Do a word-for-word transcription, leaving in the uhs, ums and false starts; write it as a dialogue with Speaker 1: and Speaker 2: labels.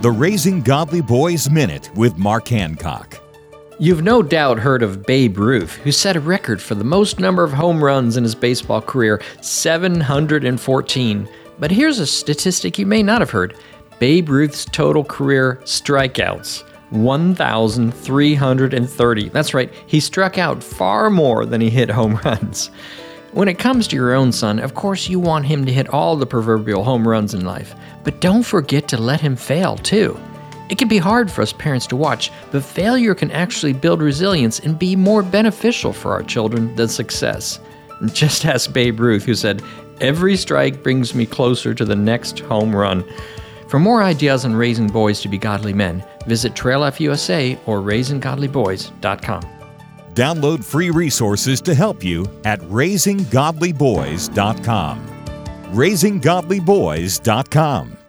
Speaker 1: the Raising Godly Boys Minute with Mark Hancock.
Speaker 2: You've no doubt heard of Babe Ruth, who set a record for the most number of home runs in his baseball career, seven hundred fourteen. But here's a statistic you may not have heard. Babe Ruth's total career strikeouts, one thousand three hundred thirty. That's right, he struck out far more than he hit home runs. When it comes to your own son, of course you want him to hit all the proverbial home runs in life, but don't forget to let him fail too. It can be hard for us parents to watch, but failure can actually build resilience and be more beneficial for our children than success. Just ask Babe Ruth, who said, "Every strike brings me closer to the next home run." For more ideas on raising boys to be godly men, visit Trail F U S A or raising godly boys dot com.
Speaker 1: Download free resources to help you at raising godly boys dot com. raising godly boys dot com